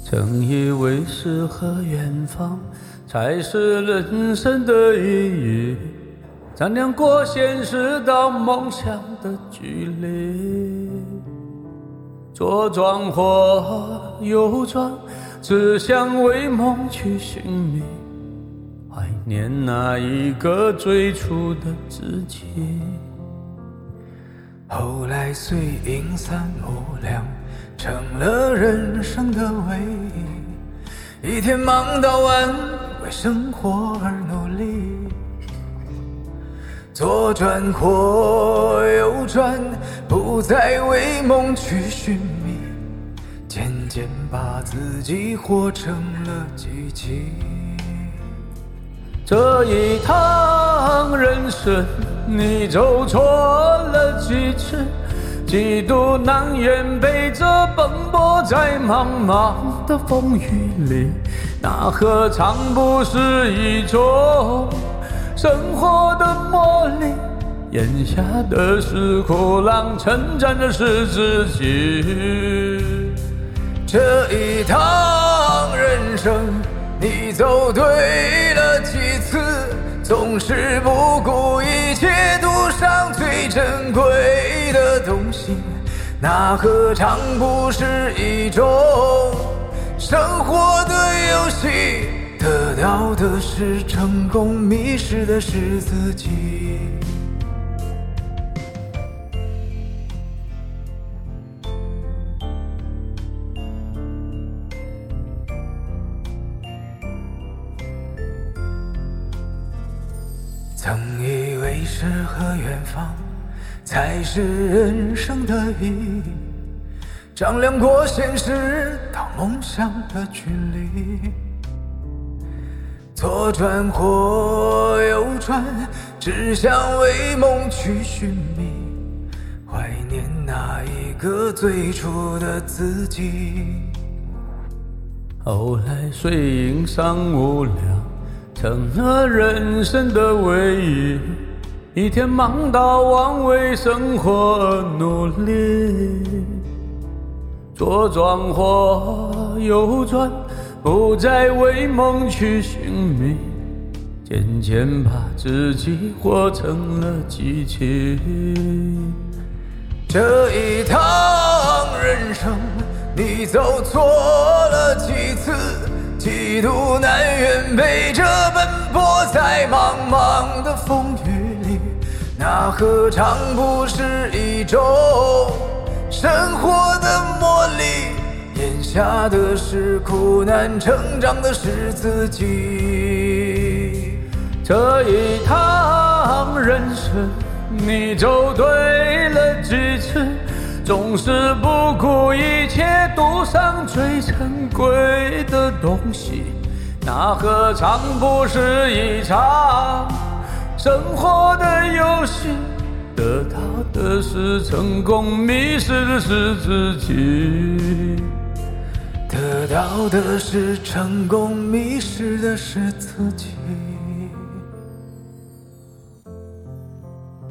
曾以为诗和远方才是人生的意义，丈量过现实到梦想的距离，左转或右转，只想为梦去寻觅，怀念那一个最初的自己。后来虽因三无两，成了人生的唯一，一天忙到晚，为生活而努力，左转或右转，不再为梦去寻觅，渐渐把自己活成了机器。这一趟人生你走错了几次，几度难言背着奔波在茫茫的风雨里，那何尝不是一种生活的磨砺，眼下的是苦难，成长的是自己。这一趟人生你走对了几次，总是不顾一切赌上最珍贵的东西，那何尝不是一种生活的游戏，得到的是成功，迷失的是自己。曾以为诗和远方才是人生的意义，丈量过现实到梦想的距离，左转或右转，只想为梦去寻觅，怀念那一个最初的自己。后来虽因三无聊，成了人生的唯一，一天忙到晚，为生活而努力，左转或右转，不再为梦去寻觅，渐渐把自己活成了机器。这一趟人生你走错了几次，几度难言背着奔波在茫茫的风雨里，那何尝不是一种生活的磨砺，眼下的是苦难，成长的是自己。这一趟人生你走对了几次，总是不顾一切赌上最珍贵的东西，那何尝不是一场生活的游戏，得到的是成功，迷失的是自己。得到的是成功，迷失的是自己。